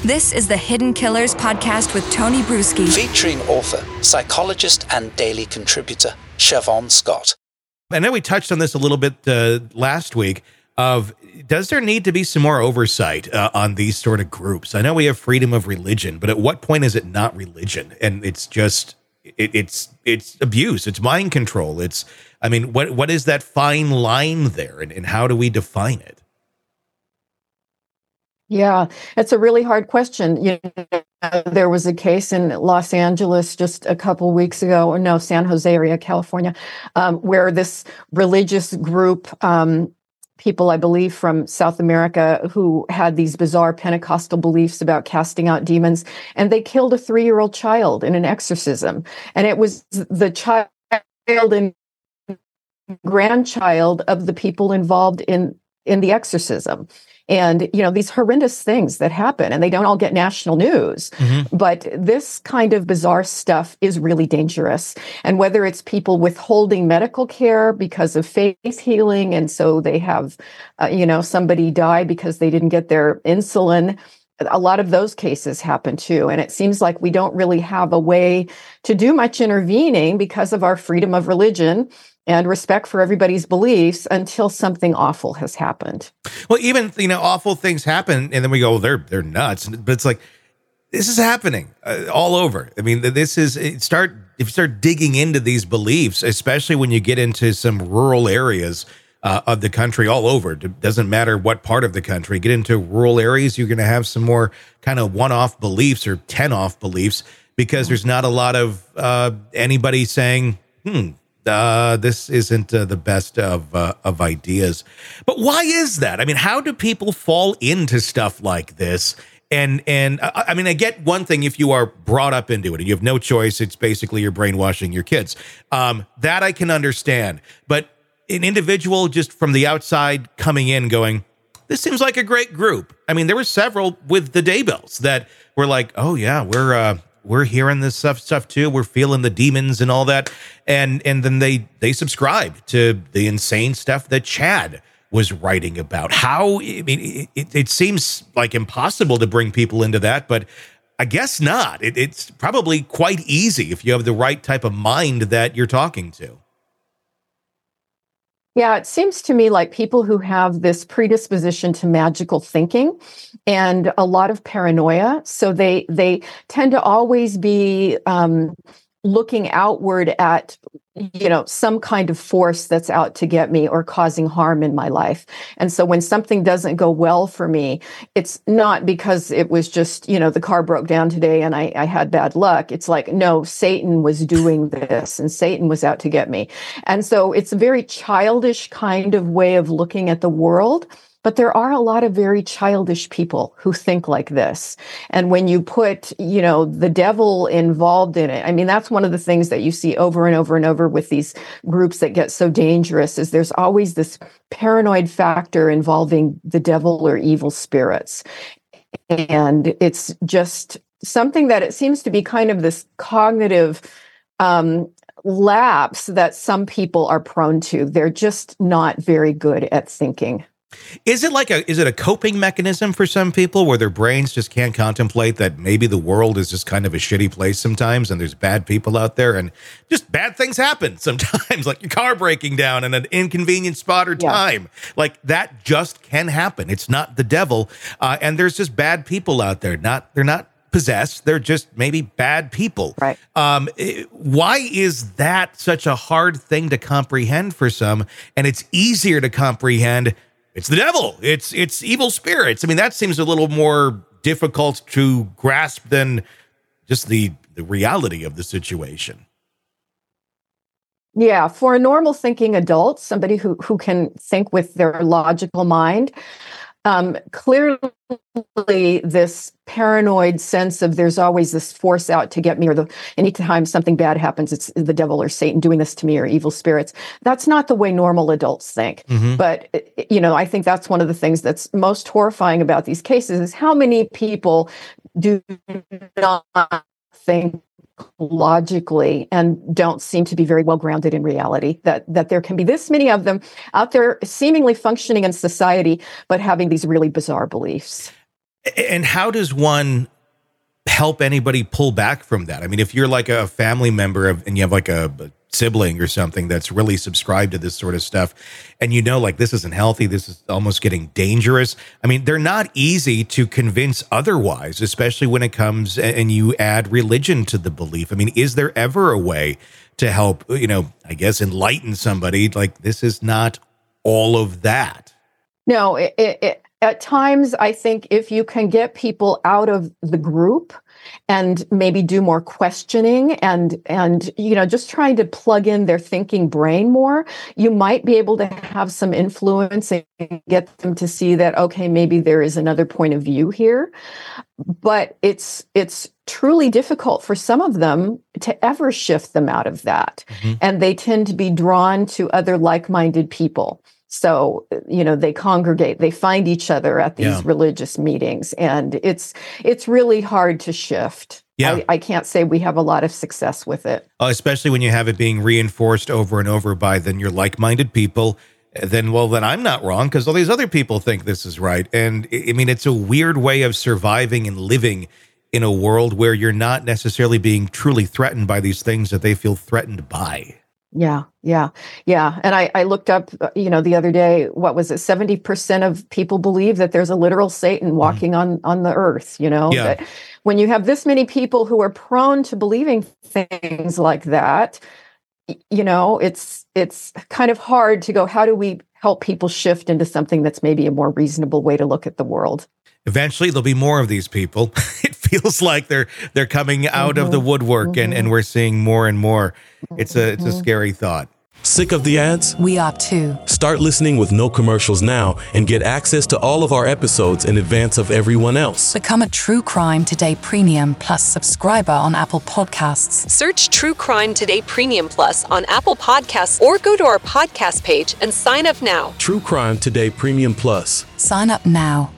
This is the Hidden Killers podcast with Tony Brueski. Featuring author, psychologist, and daily contributor, Siobhan Scott. I know we touched on this a little bit last week of, does there need to be some more oversight on these sort of groups? I know we have freedom of religion, but at what point is it not religion? And it's just, it's abuse. It's mind control. What is that fine line there? And how do we define it? Yeah, it's a really hard question. There was a case in Los Angeles just a couple weeks ago, or no, San Jose area, California, where this religious group, people, I believe, from South America, who had these bizarre Pentecostal beliefs about casting out demons, and they killed a 3-year-old child in an exorcism. And it was the child and grandchild of the people involved in the exorcism. And, these horrendous things that happen, and they don't all get national news. Mm-hmm. But this kind of bizarre stuff is really dangerous. And whether it's people withholding medical care because of faith healing, and so they have, somebody die because they didn't get their insulin, a lot of those cases happen too. And it seems like we don't really have a way to do much intervening because of our freedom of religion and respect for everybody's beliefs until something awful has happened. Well, even, awful things happen, and then we go, they're nuts. But it's like, this is happening all over. I mean, if you start digging into these beliefs, especially when you get into some rural areas of the country all over, it doesn't matter what part of the country, get into rural areas, you're going to have some more kind of one-off beliefs or 10-off beliefs, because there's not a lot of anybody saying, this isn't the best of ideas. But why is that? I mean, how do people fall into stuff like this? And I get one thing, if you are brought up into it and you have no choice, it's basically you're brainwashing your kids. That I can understand. But an individual just from the outside coming in going, this seems like a great group. I mean, there were several with the Daybells that were like, oh yeah, we're hearing this stuff too. We're feeling the demons and all that. And then they subscribe to the insane stuff that Chad was writing about. It seems like impossible to bring people into that, but I guess not. It's probably quite easy if you have the right type of mind that you're talking to. Yeah, it seems to me like people who have this predisposition to magical thinking and a lot of paranoia, so they tend to always be looking outward at, some kind of force that's out to get me or causing harm in my life. And so when something doesn't go well for me, it's not because it was just, the car broke down today and I had bad luck. It's like, no, Satan was doing this and Satan was out to get me. And so it's a very childish kind of way of looking at the world. But there are a lot of very childish people who think like this. And when you put, the devil involved in it, that's one of the things that you see over and over and over with these groups that get so dangerous, is there's always this paranoid factor involving the devil or evil spirits. And it's just something that it seems to be kind of this cognitive lapse that some people are prone to. They're just not very good at thinking. Is it a coping mechanism for some people where their brains just can't contemplate that maybe the world is just kind of a shitty place sometimes and there's bad people out there and just bad things happen sometimes, like your car breaking down in an inconvenient spot or time. Like that just can happen. It's not the devil. And there's just bad people out there. They're not possessed. They're just maybe bad people. Right. Why is that such a hard thing to comprehend for some? And it's easier to comprehend it's the devil. It's evil spirits. That seems a little more difficult to grasp than just the reality of the situation. Yeah, for a normal thinking adult, somebody who can think with their logical mind, clearly this paranoid sense of there's always this force out to get me, or anytime something bad happens, it's the devil or Satan doing this to me, or evil spirits. That's not the way normal adults think. Mm-hmm. But, I think that's one of the things that's most horrifying about these cases is how many people do not think logically and don't seem to be very well grounded in reality, that there can be this many of them out there seemingly functioning in society, but having these really bizarre beliefs. And how does one help anybody pull back from that? I mean, if you're like a family member and you have like a sibling or something that's really subscribed to this sort of stuff, and you know, like, this isn't healthy, this is almost getting dangerous. I mean, they're not easy to convince otherwise, especially when it comes and you add religion to the belief. I mean, is there ever a way to help, I guess, enlighten somebody like this is not all of that? No, at times, I think if you can get people out of the group and maybe do more questioning and just trying to plug in their thinking brain more, you might be able to have some influence and get them to see that, okay, maybe there is another point of view here. But it's truly difficult for some of them to ever shift them out of that. Mm-hmm. And they tend to be drawn to other like-minded people. So, they congregate, they find each other at these religious meetings, and it's really hard to shift. Yeah. I can't say we have a lot of success with it. Especially when you have it being reinforced over and over by then your like-minded people. Then I'm not wrong because all these other people think this is right. And I mean, it's a weird way of surviving and living in a world where you're not necessarily being truly threatened by these things that they feel threatened by. Yeah. And I looked up, the other day, what was it? 70% of people believe that there's a literal Satan walking on the earth, That when you have this many people who are prone to believing things like that, it's kind of hard to go, how do we help people shift into something that's maybe a more reasonable way to look at the world? Eventually, there'll be more of these people. It feels like they're coming out of the woodwork, and we're seeing more and more. It's a scary thought. Sick of the ads? We are too. Start listening with no commercials now and get access to all of our episodes in advance of everyone else. Become a True Crime Today Premium Plus subscriber on Apple Podcasts. Search True Crime Today Premium Plus on Apple Podcasts or go to our podcast page and sign up now. True Crime Today Premium Plus. Sign up now.